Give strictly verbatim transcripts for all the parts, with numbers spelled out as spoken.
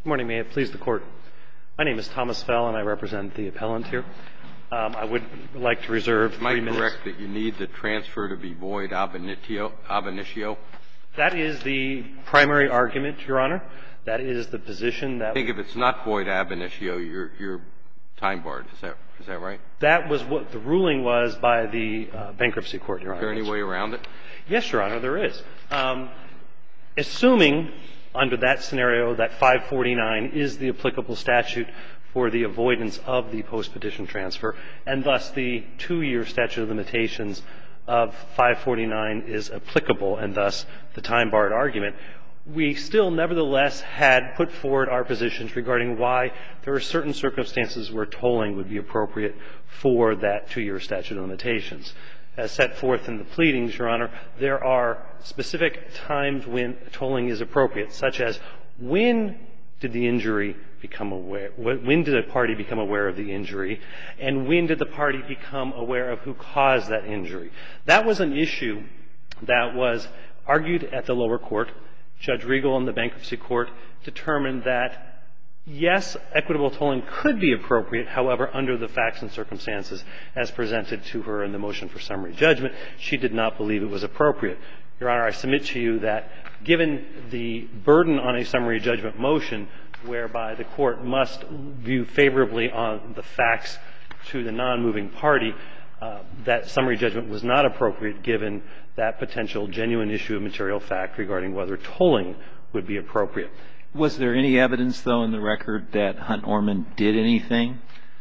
Good morning. May it please the Court. My name is Thomas Fell, and I represent the appellant here. Um, I would like to reserve three minutes. Am I correct that you need the transfer to be void ab initio? Ab initio? That is the primary argument, Your Honor. That is the position that... I think if it's not void ab initio, you're, you're time barred. Is that, is that right? That was what the ruling was by the uh, bankruptcy court, Your Honor. Is there any way around it? Yes, Your Honor, there is. Um, assuming under that scenario that five forty-nine is the applicable statute for the avoidance of the post-petition transfer, and thus the two-year statute of limitations of five forty-nine is applicable, and thus the time-barred argument, we still nevertheless had put forward our positions regarding why there are certain circumstances where tolling would be appropriate for that two-year statute of limitations. As set forth in the pleadings, Your Honor, there are specific times when tolling is appropriate, such as when did the injury become aware, when did a party become aware of the injury, and when did the party become aware of who caused that injury. That was an issue that was argued at the lower court. Judge Regal in the bankruptcy court determined that, yes, equitable tolling could be appropriate. However, under the facts and circumstances as presented to her in the motion for summary judgment, she did not believe it was appropriate. Your Honor, I submit to you that given the burden on a summary judgment motion whereby the court must view favorably on the facts to the non-moving party, uh, that summary judgment was not appropriate given that potential genuine issue of material fact regarding whether tolling would be appropriate. Was there any evidence, though, in the record that Hunt Orman did anything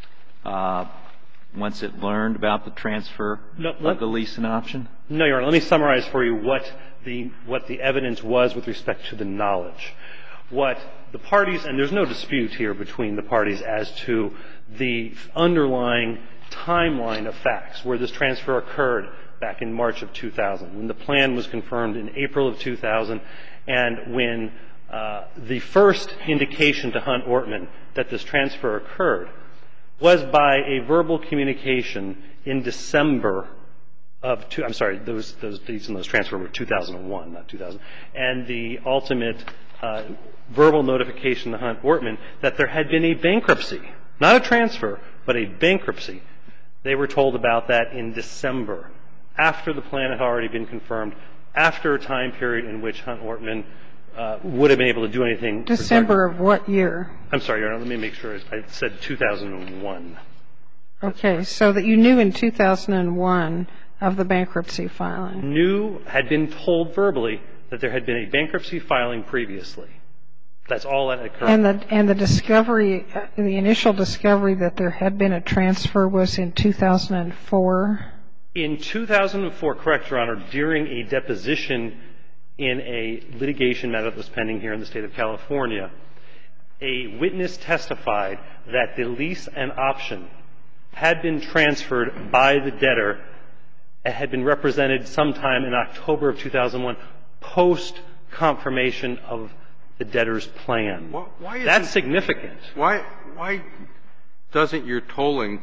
uh, once it learned about the transfer no, of let, the lease and option? No, Your Honor. Let me summarize for you what the what the evidence was with respect to the knowledge. What the parties, and there's no dispute here between the parties as to the underlying timeline of facts where this transfer occurred back in March of two thousand, when the plan was confirmed in April of two thousand, and when Uh, the first indication to Hunt Orman that this transfer occurred was by a verbal communication in December of two, I'm sorry, those those dates in those transfer were two thousand one, not two thousand, and the ultimate uh, verbal notification to Hunt Orman that there had been a bankruptcy, not a transfer, but a bankruptcy. They were told about that in December, after the plan had already been confirmed, after a time period in which Hunt Orman Uh, would have been able to do anything. December of what year? I'm sorry, Your Honor. Let me make sure. I said two thousand one. Okay. So that you knew in two thousand one of the bankruptcy filing. Knew, had been told verbally that there had been a bankruptcy filing previously. That's all that occurred. And the, and the discovery, uh, the initial discovery that there had been a transfer was in two thousand four? In two thousand four, correct, Your Honor, during a deposition in a litigation matter that was pending here in the state of California, a witness testified that the lease and option had been transferred by the debtor and had been represented sometime in October of two thousand one, post-confirmation of the debtor's plan. Why, why That's significant. Why, why doesn't your tolling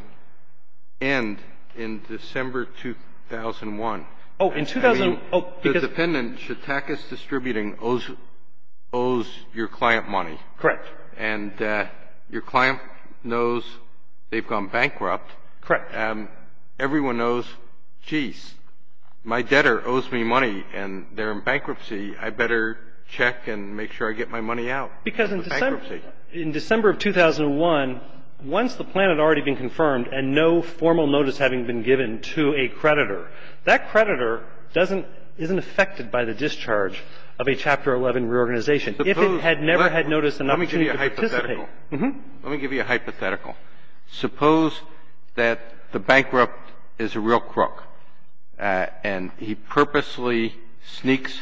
end in December two thousand one? Oh, in two thousand. I mean, oh, because the defendant, Chautauquas Distributing, owes owes your client money. Correct. And uh, your client knows they've gone bankrupt. Correct. Um, everyone knows, geez, my debtor owes me money and they're in bankruptcy. I better check and make sure I get my money out. Because in December, in December of two thousand one, once the plan had already been confirmed and no formal notice having been given to a creditor, that creditor doesn't isn't affected by the discharge of a Chapter eleven reorganization. Suppose, if it had never let, had noticed an let opportunity me give you a to participate. hypothetical. Mm-hmm. Let me give you a hypothetical. Suppose that the bankrupt is a real crook, uh, and he purposely sneaks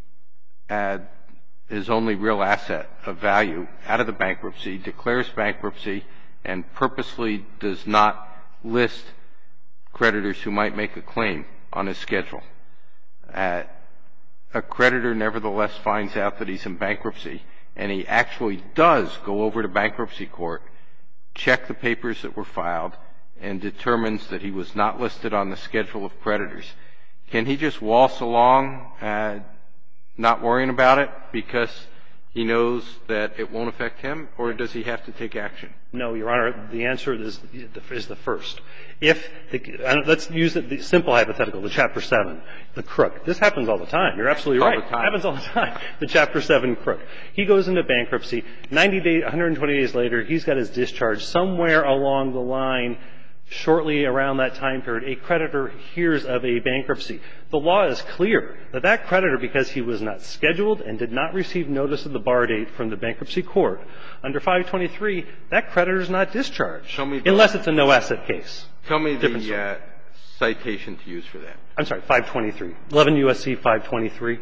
uh, his only real asset of value out of the bankruptcy, declares bankruptcy, and purposely does not list creditors who might make a claim on his schedule. Uh, a creditor nevertheless finds out that he's in bankruptcy, and he actually does go over to bankruptcy court, check the papers that were filed, and determines that he was not listed on the schedule of creditors. Can he just waltz along, uh, not worrying about it because he knows that it won't affect him, or does he have to take action? No, Your Honor. The answer is, is the first. If the, let's use the simple hypothetical, the Chapter seven, the crook. This happens all the time. You're absolutely right. All the time. It happens all the time. The Chapter seven crook. He goes into bankruptcy. ninety days, one hundred twenty days later, he's got his discharge. Somewhere along the line, shortly around that time period, a creditor hears of a bankruptcy. The law is clear that that creditor, because he was not scheduled and did not receive notice of the bar date from the bankruptcy court, under five twenty-three, that creditor is not discharged, Tell me the, unless it's a no-asset case. Tell me Different the uh, citation to use for that. I'm sorry, five twenty-three. eleven U S C five twenty-three.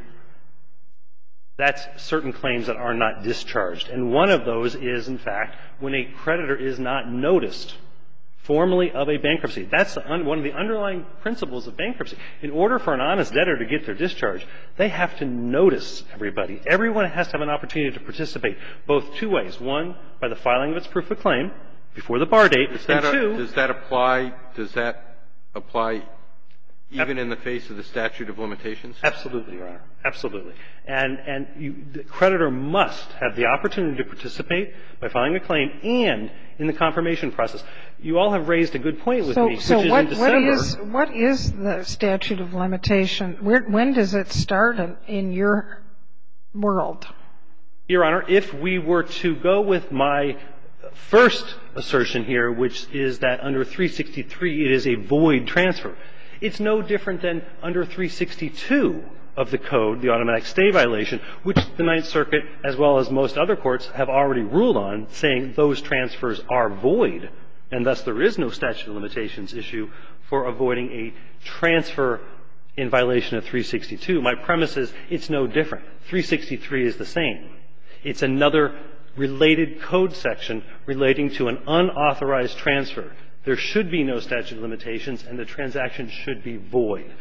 That's certain claims that are not discharged. And one of those is, in fact, when a creditor is not noticed formally of a bankruptcy. That's the un- one of the underlying principles of bankruptcy. In order for an honest debtor to get their discharge, they have to notice everybody. Everyone has to have an opportunity to participate, both two ways. One, by the filing of its proof of claim before the bar date. Does and that, two, does that apply? Does that apply even in the face of the statute of limitations? Absolutely, Your Honor. Absolutely. And, and you, the creditor must have the opportunity to participate by filing a claim and in the confirmation process. You all have raised a good point with so, me, so which is what, in December. What is, what is the statute of limitation? Where, when does it start in, in your world? Your Honor, if we were to go with my first assertion here, which is that under three sixty-three it is a void transfer, it's no different than under three sixty-two of the code, the automatic stay violation, which the Ninth Circuit, as well as most other courts, have already ruled on, saying those transfers are void, and thus there is no statute of limitations issue for avoiding a transfer in violation of three sixty-two. My premise is it's no different. three sixty-three is the same. It's another related code section relating to an unauthorized transfer. There should be no statute of limitations, and the transaction should be void.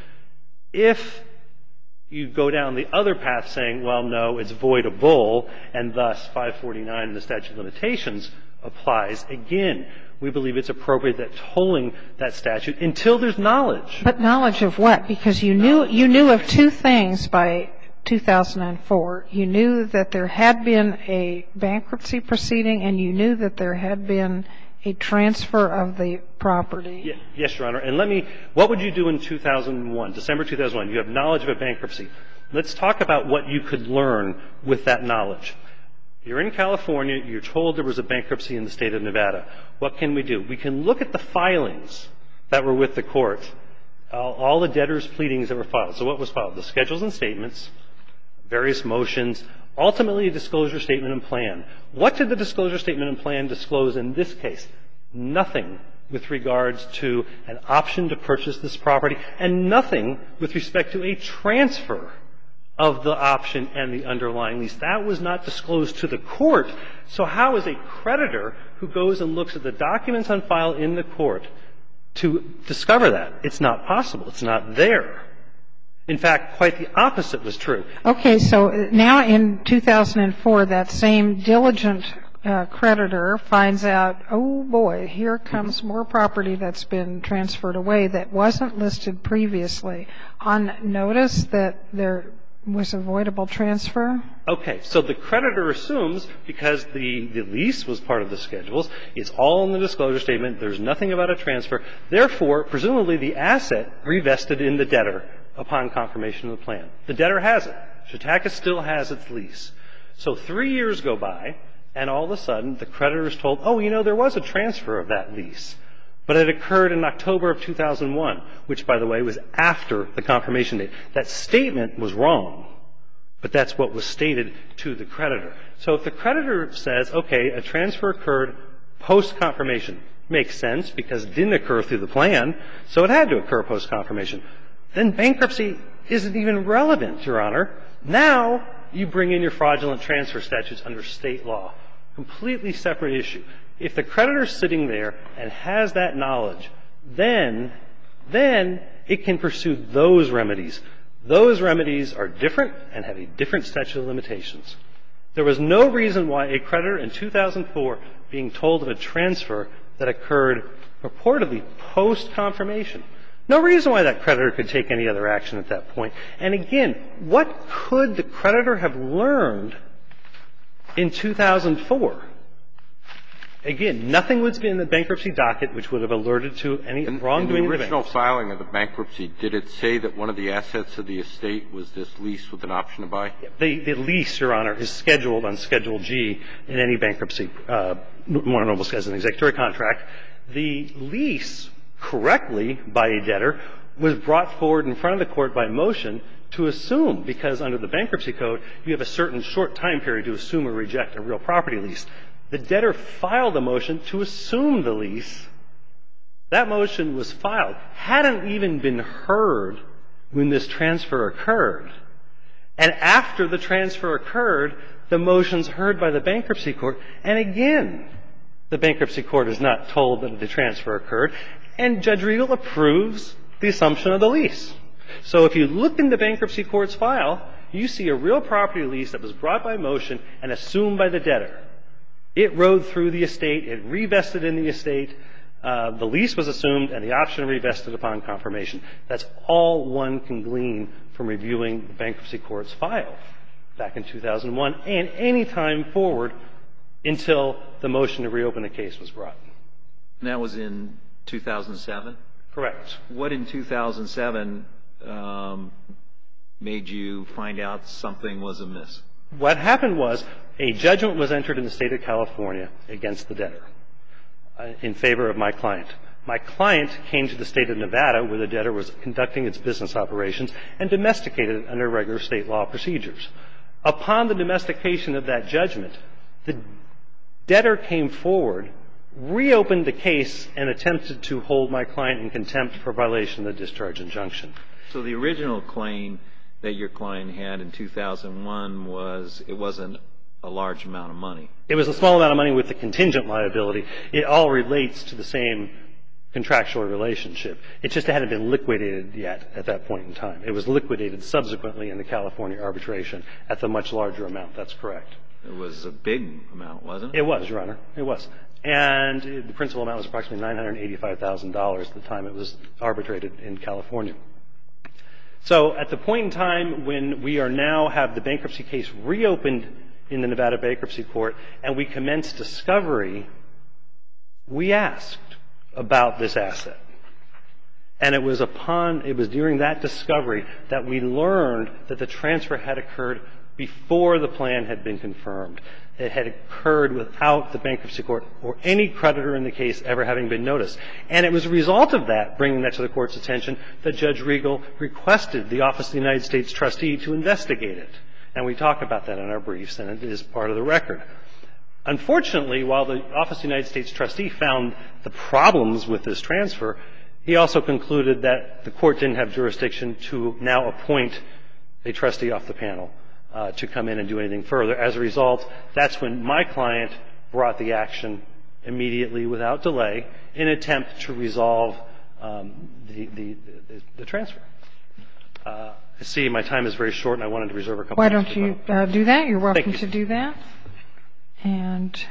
If you go down the other path saying, well, no, it's voidable, and thus five forty-nine, the statute of limitations, applies, again, we believe it's appropriate that tolling that statute until there's knowledge. But knowledge of what? Because you knew you knew of two things by two thousand four. You knew that there had been a bankruptcy proceeding, and you knew that there had been a transfer of the property. Yes, Your Honor. And let me, what would you do in two thousand one, December two thousand one? You have knowledge of a bankruptcy. Let's talk about what you could learn with that knowledge. You're in California. You're told there was a bankruptcy in the state of Nevada. What can we do? We can look at the filings that were with the court, all, all the debtors' pleadings that were filed. So what was filed? The schedules and statements, various motions, ultimately a disclosure statement and plan. What did the disclosure statement and plan disclose in this case? Nothing with regards to an option to purchase this property, and nothing with respect to a transfer of the option and the underlying lease. That was not disclosed to the court. So how is a creditor who goes and looks at the documents on file in the court to discover that? It's not possible. It's not there. In fact, quite the opposite was true. Okay, so now in two thousand four, that same diligent uh, creditor finds out, oh boy, here comes more property that's been transferred away that wasn't listed previously. On notice that there was avoidable transfer? Okay, so the creditor assumes, because the, the lease was part of the schedules, it's all in the disclosure statement, there's nothing about a transfer, therefore, presumably the asset revested in the debtor upon confirmation of the plan. The debtor has it. Chautauqua still has its lease. So three years go by, and all of a sudden the creditor is told, oh, you know, there was a transfer of that lease. But it occurred in October of two thousand one, which, by the way, was after the confirmation date. That statement was wrong, but that's what was stated to the creditor. So if the creditor says, okay, a transfer occurred post-confirmation, makes sense because it didn't occur through the plan, so it had to occur post-confirmation, then bankruptcy isn't even relevant, Your Honor. Now you bring in your fraudulent transfer statutes under state law. Completely separate issue. If the creditor is sitting there and has that knowledge, then, then it can pursue those remedies. Those remedies are different and have a different statute of limitations. There was no reason why a creditor in two thousand four being told of a transfer that occurred purportedly post-confirmation, no reason why that creditor could take any other action at that point. And again, what could the creditor have learned In two thousand four, again, nothing was in the bankruptcy docket which would have alerted to any wrongdoing. In the original filing of the bankruptcy, did it say that one of the assets of the estate was this lease with an option to buy? The, the lease, Your Honor, is scheduled on Schedule G in any bankruptcy, uh, more normal as an executory contract. The lease, correctly by a debtor, was brought forward in front of the court by motion to assume, because under the bankruptcy code, you have a certain short time period to assume or reject a real property lease. The debtor filed a motion to assume the lease. That motion was filed, hadn't even been heard when this transfer occurred. And after the transfer occurred, the motion's heard by the bankruptcy court. And again, the bankruptcy court is not told that the transfer occurred. And Judge Riegel approves the assumption of the lease. So if you look in the bankruptcy court's file, you see a real property lease that was brought by motion and assumed by the debtor. It rode through the estate. It revested in the estate. Uh, the lease was assumed and the option revested upon confirmation. That's all one can glean from reviewing the bankruptcy court's file back in two thousand one and any time forward until the motion to reopen the case was brought. And that was in two thousand seven? Correct. What in two thousand seven um, made you find out something was amiss? What happened was a judgment was entered in the state of California against the debtor uh, in favor of my client. My client came to the state of Nevada where the debtor was conducting its business operations and domesticated it under regular state law procedures. Upon the domestication of that judgment, the debtor came forward, reopened the case, and attempted to hold my client in contempt for violation of the discharge injunction. So the original claim that your client had in two thousand one was it wasn't a large amount of money. It was a small amount of money with the contingent liability. It all relates to the same contractual relationship. It just hadn't been liquidated yet at that point in time. It was liquidated subsequently in the California arbitration at the much larger amount. That's correct. It was a big amount, wasn't it? It was, Your Honor. It was. And the principal amount was approximately nine hundred eighty-five thousand dollars at the time it was arbitrated in California. So at the point in time when we are now have the bankruptcy case reopened in the Nevada Bankruptcy Court and we commenced discovery, we asked about this asset. And it was upon, it was during that discovery that we learned that the transfer had occurred before the plan had been confirmed. It had occurred without the bankruptcy court or any creditor in the case ever having been noticed. And it was a result of that, bringing that to the court's attention, that Judge Riegel requested the Office of the United States Trustee to investigate it. And we talk about that in our briefs, and it is part of the record. Unfortunately, while the Office of the United States Trustee found the problems with this transfer, he also concluded that the court didn't have jurisdiction to now appoint a trustee off the panel uh, to come in and do anything further. As a result, that's when my client brought the action immediately without delay in an attempt to resolve um, the, the, the, the transfer. Uh, I see my time is very short, and I wanted to reserve a couple Why minutes. don't you uh, do that? You're welcome you. to do that. And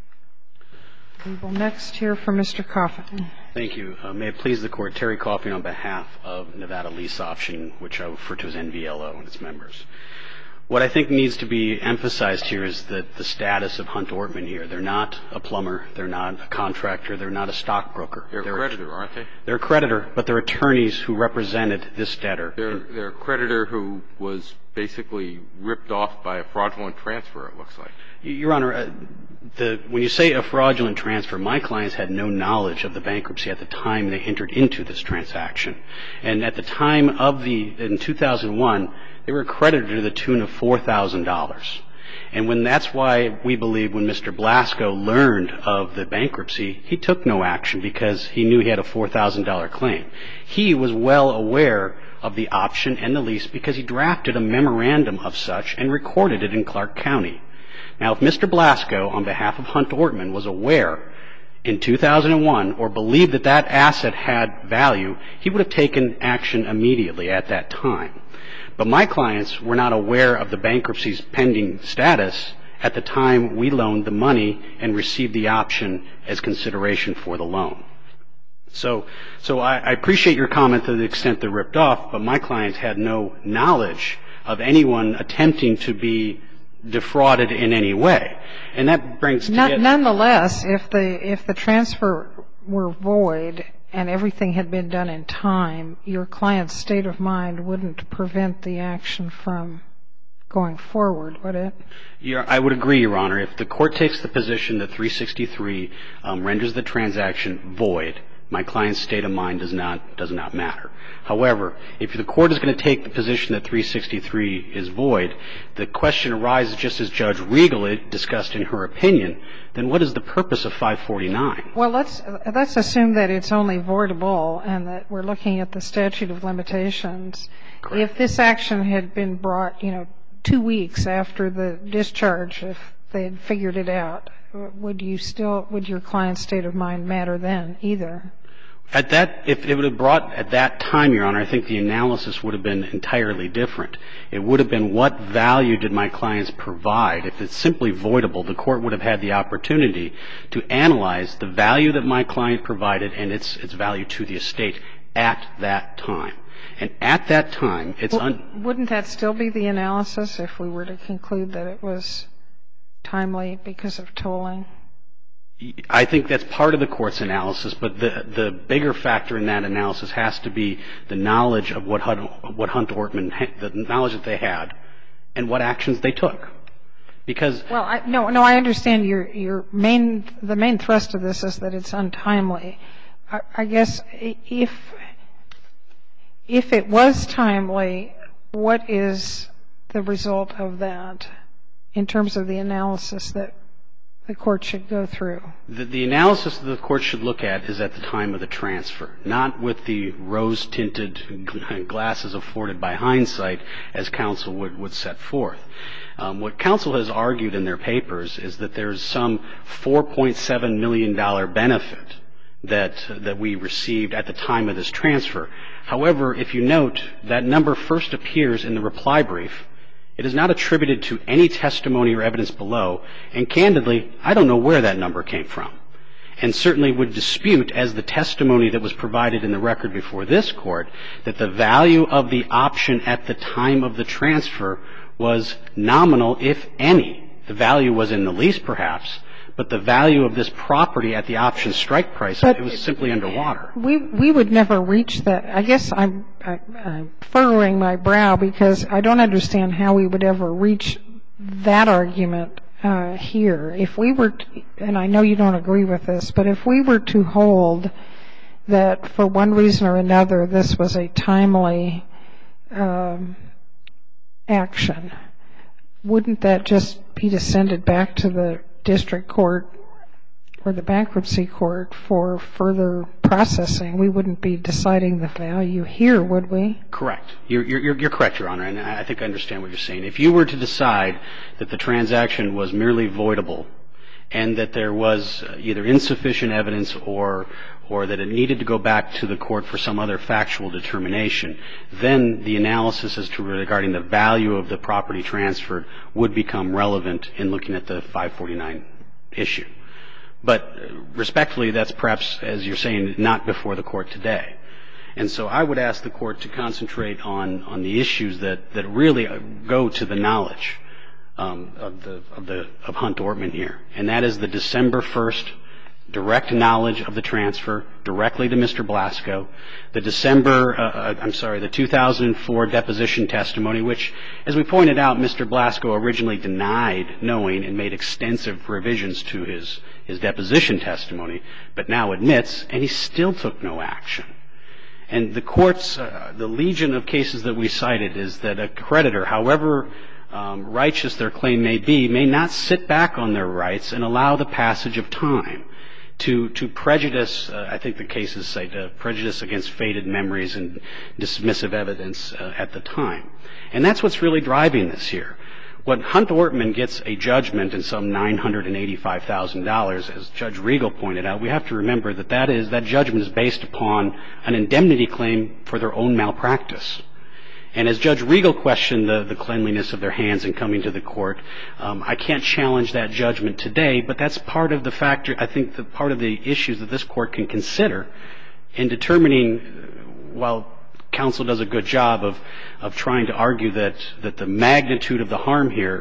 we will next hear from Mister Coffin. Thank you. Uh, may it please the Court, Terry Coffin on behalf of Nevada Lease Option, which I refer to as N V L O and its members. What I think needs to be emphasized here is that the status of Hunt Ortman here. They're not a plumber. They're not a contractor. They're not a stockbroker. They're, they're a creditor, aren't they? They're a creditor, but they're attorneys who represented this debtor. They're, they're a creditor who was basically ripped off by a fraudulent transfer, it looks like. Your Honor, uh, the, when you say a fraudulent transfer, my clients had no knowledge of the bankruptcy at the time they entered into this transaction. And at the time of the, in two thousand one, they were a creditor to the tune of four thousand dollars. And when that's why we believe when Mister Blasco learned of the bankruptcy, he took no action because he knew he had a four thousand dollars claim. He was well aware of the option and the lease because he drafted a memorandum of such and recorded it in Clark County. Now, if Mister Blasco, on behalf of Hunt Ortman, was aware in two thousand one or believed that that asset had value, he would have taken action immediately at that time. But my clients were not aware of the bankruptcy's pending status at the time we loaned the money and received the option as consideration for the loan. So, so I, I appreciate your comment to the extent they're ripped off, but my clients had no knowledge of anyone attempting to be defrauded in any way. And that brings together. Nonetheless, if the if the transfer were void and everything had been done in time, your client's state of mind wouldn't prevent the action from going forward, would it? Yeah, I would agree, Your Honor. If the court takes the position that three sixty-three um, renders the transaction void, my client's state of mind does not does not matter. However, if the court is going to take the position that three sixty-three is void, the question arises, just as Judge Regal discussed in her opinion, then what is the purpose of five forty-nine? Well, let's let's assume that it's only voidable and that we're looking at the statute of limitations. Correct. If this action had been brought, you know, two weeks after the discharge, if they had figured it out, would you still would your client's state of mind matter then either? At that, if it would have brought at that time, Your Honor, I think the analysis would have been entirely different. It would have been what value did my clients provide. If it's simply voidable, the court would have had the opportunity to analyze the value that my client provided and its its value to the estate at that time. And at that time, it's well, un- wouldn't that still be the analysis if we were to conclude that it was timely because of tolling? I think that's part of the court's analysis, but the the bigger factor in that analysis has to be the knowledge of what Hunt, what Hunt Ortman, the knowledge that they had, and what actions they took. Because well, I, no, no, I understand your your main the main thrust of this is that it's untimely. I, I guess if if it was timely, what is the result of that in terms of the analysis that the court should go through? The, the analysis that the court should look at is at the time of the transfer, not with the rose-tinted glasses afforded by hindsight as counsel would, would set forth. Um, what counsel has argued in their papers is that there's some four point seven million dollars benefit that that we received at the time of this transfer. However, if you note, that number first appears in the reply brief. It is not attributed to any testimony or evidence below, and candidly, I don't know where that number came from, and certainly would dispute, as the testimony that was provided in the record before this court, that the value of the option at the time of the transfer was nominal, if any. The value was in the lease, perhaps, but the value of this property at the option strike price, but it was simply underwater. We we would never reach that. I guess I'm, I, I'm furrowing my brow because I don't understand how we would ever reach that argument uh, here. If we were, to, and I know you don't agree with this, but if we were to hold that for one reason or another this was a timely um, action, wouldn't that just be descended back to the district court or the bankruptcy court for further processing? We wouldn't be deciding the value here, would we? Correct. You're, you're, you're correct, Your Honor, and I think I understand what you're saying. If you were to decide that the transaction was merely voidable and that there was either insufficient evidence or or that it needed to go back to the court for some other factual determination, then the analysis as to regarding the value of the property transferred would become relevant in looking at the five forty-nine issue. But respectfully, that's perhaps, as you're saying, not before the court today. And so I would ask the court to concentrate on, on the issues that, that really go to the knowledge um, of the of the of Hunt Ortman here, and that is the December first direct knowledge of the transfer directly to Mister Blasco, the December, uh, I'm sorry, the two thousand four deposition testimony, which, as we pointed out, Mister Blasco originally denied knowing and made extensive revisions to his, his deposition testimony, but now admits, and he still took no action. And the court's, uh, the legion of cases that we cited is that a creditor, however um, righteous their claim may be, may not sit back on their rights and allow the passage of time to to prejudice, uh, I think the cases cite, uh, prejudice against faded memories and dismissive evidence uh, at the time. And that's what's really driving this here. When Hunt Ortman gets a judgment in some nine hundred eighty-five thousand dollars, as Judge Regal pointed out, we have to remember that that is, that judgment is based upon an indemnity claim for their own malpractice. And as Judge Regal questioned the, the cleanliness of their hands in coming to the court, um, I can't challenge that judgment today, but that's part of the factor, I think, the part of the issues that this court can consider in determining, while counsel does a good job of, of trying to argue that, that the magnitude of the harm here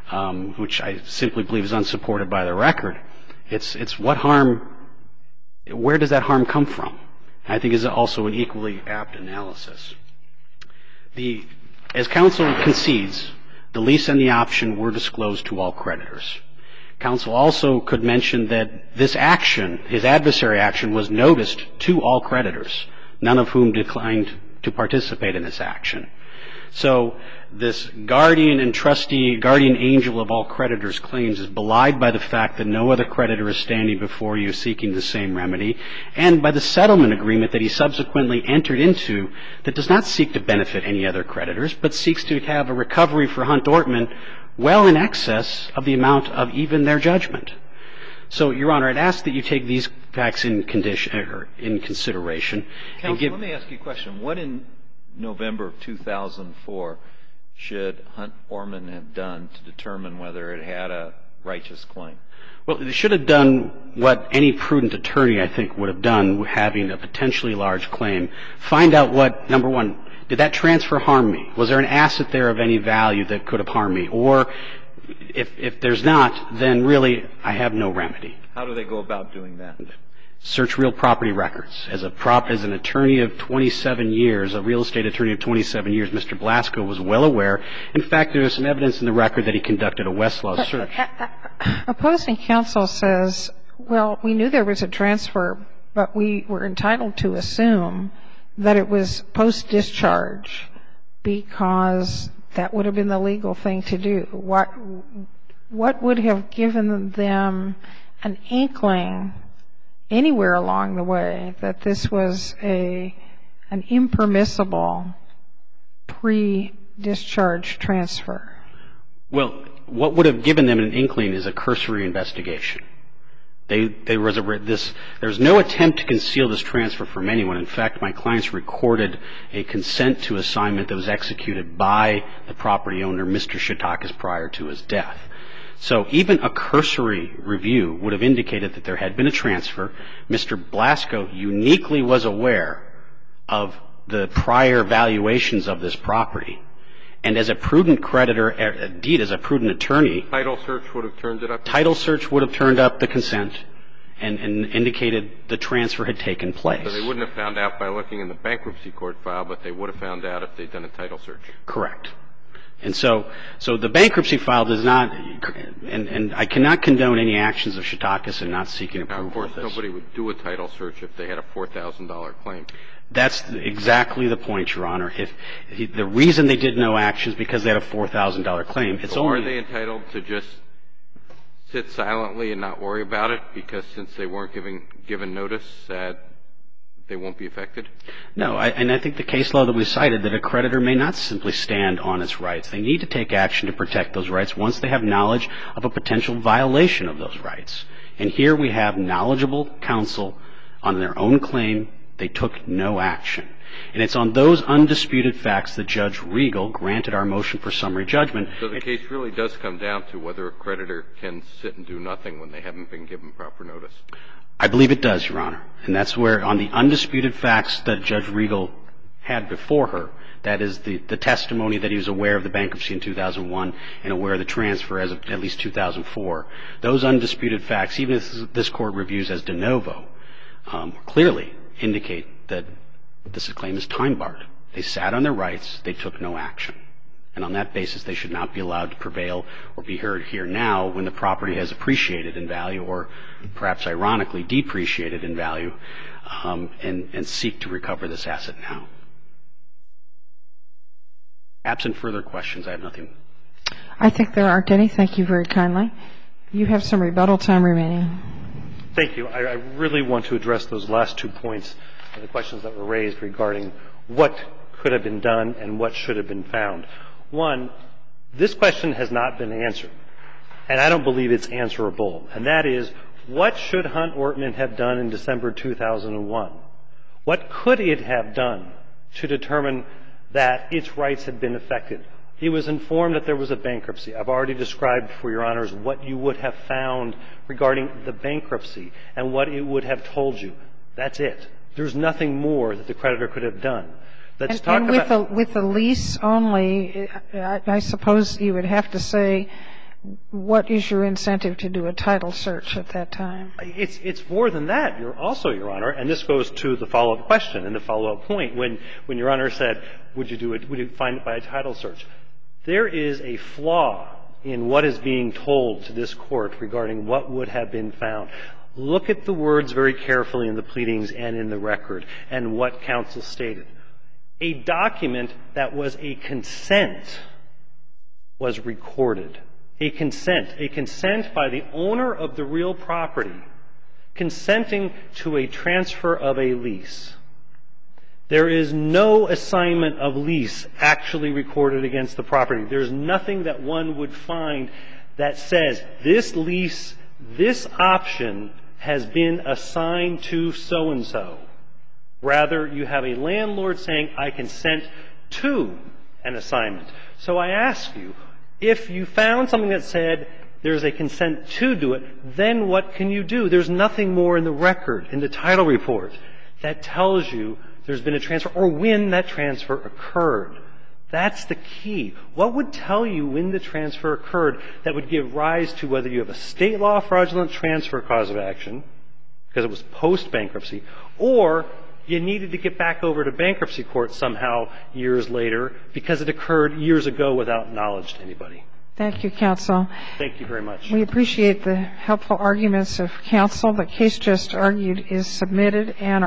um, which I simply believe is unsupported by the record. It's, it's what harm, where does that harm come from? I think is also an equally apt analysis. The, as counsel concedes, the lease and the option were disclosed to all creditors. Counsel also could mention that this action, his adversary action, was noticed to all creditors, none of whom declined to participate in this action. So this guardian and trustee, guardian angel of all creditors' claims is belied by the fact that no other creditor is standing before you seeking the same remedy, and by the settlement agreement that he subsequently entered into that does not seek to benefit any other creditors, but seeks to have a recovery for Hunt Ortman well in excess of the amount of even their judgment. So, Your Honor, I'd ask that you take these facts in, condition, or in consideration. Counsel, and give, let me ask you a question. What in November of two thousand four should Hunt Ortman have done to determine whether it had a righteous claim? Well, they should have done what any prudent attorney, I think, would have done, having a potentially large claim. Find out what, number one, did that transfer harm me? Was there an asset there of any value that could have harmed me? Or if, if there's not, then really I have no remedy. How do they go about doing that? Search real property records. As a prop, as an attorney of twenty-seven years, a real estate attorney of twenty-seven years, Mister Blasco was well aware. In fact, there is some evidence in the record that he conducted a Westlaw search. Opposing counsel says, well, we knew there was a transfer, but we were entitled to assume that it was post-discharge because that would have been the legal thing to do. What, what would have given them an inkling anywhere along the way that this was a an impermissible pre-discharge transfer? Well, what would have given them an inkling is a cursory investigation. They, there was a, this, there's no attempt to conceal this transfer from anyone. In fact, my clients recorded a consent to assignment that was executed by the property owner, Mister Chautauquas, prior to his death. So even a cursory review would have indicated that there had been a transfer. Mister Blasco uniquely was aware of the prior valuations of this property. And as a prudent creditor, indeed as a prudent attorney, Title search would have turned it up? Title search would have turned up the consent and, and indicated the transfer had taken place. So they wouldn't have found out by looking in the bankruptcy court file, but they would have found out if they'd done a title search? Correct. And so, so the bankruptcy file does not, and, and I cannot condone any actions of Chautauquas in not seeking approval now, of course, of this. nobody would do a title search if they had a four thousand dollar claim. That's exactly the point, Your Honor. If he, the reason they did no action is because they had a four thousand dollar claim. It's so only, are they entitled to just sit silently and not worry about it because since they weren't giving, given notice, uh, they won't be affected? No, I, and I think the case law that we cited, that a creditor may not simply stand on its rights. They need to take action to protect those rights once they have knowledge of a potential violation of those rights. And here we have knowledgeable counsel on their own claim. They took no action. And it's on those undisputed facts that Judge Regal granted our motion for summary judgment. So the case really does come down to whether a creditor can sit and do nothing when they haven't been given proper notice. I believe it does, Your Honor. And that's where, on the undisputed facts that Judge Regal had before her, that is the, the testimony that he was aware of the bankruptcy in two thousand one and aware of the transfer as of at least two thousand four, those undisputed facts, even if this Court reviews as de novo, um, clearly indicate that this claim is time-barred. They sat on their rights. They took no action. And on that basis, they should not be allowed to prevail or be heard here now when the property has appreciated in value or perhaps ironically depreciated in value, um, and, and seek to recover this asset now. Absent further questions, I have nothing. I think there aren't any. Thank you very kindly. You have some rebuttal time remaining. Thank you. I, I really want to address those last two points and the questions that were raised regarding what could have been done and what should have been found. One, this question has not been answered, and I don't believe it's answerable, and that is, what should Hunt Ortman have done in December two thousand one? What could it have done to determine that its rights had been affected? He was informed that there was a bankruptcy. I've already described for Your Honors what you would have found regarding the bankruptcy and what it would have told you. That's it. There's nothing more that the creditor could have done. Let's and, talk and with about the with the lease only, I, I suppose you would have to say what is your incentive to do a title search at that time? It's it's more than that. You're also, Your Honor, and this goes to the follow-up question and the follow-up point. When when Your Honor said, would you do it, would you find it by a title search? There is a flaw in what is being told to this Court regarding what would have been found. Look at the words very carefully in the pleadings and in the record and what counsel stated. A document that was a consent was recorded. A consent. A consent by the owner of the real property consenting to a transfer of a lease. There is no assignment of lease actually recorded against the property. There's nothing that one would find that says this lease, this option has been assigned to so-and-so. Rather, you have a landlord saying, I consent to an assignment. So I ask you, if you found something that said there's a consent to do it, then what can you do? There's nothing more in the record, in the title report, that tells you there's been a transfer or when that transfer occurred. That's the key. What would tell you when the transfer occurred that would give rise to whether you have a state law fraudulent transfer cause of action, because it was post-bankruptcy, or you needed to get back over to bankruptcy court somehow years later because it occurred years ago without knowledge to anybody. Thank you, counsel. Thank you very much. We appreciate the helpful arguments of counsel. The case just argued is submitted and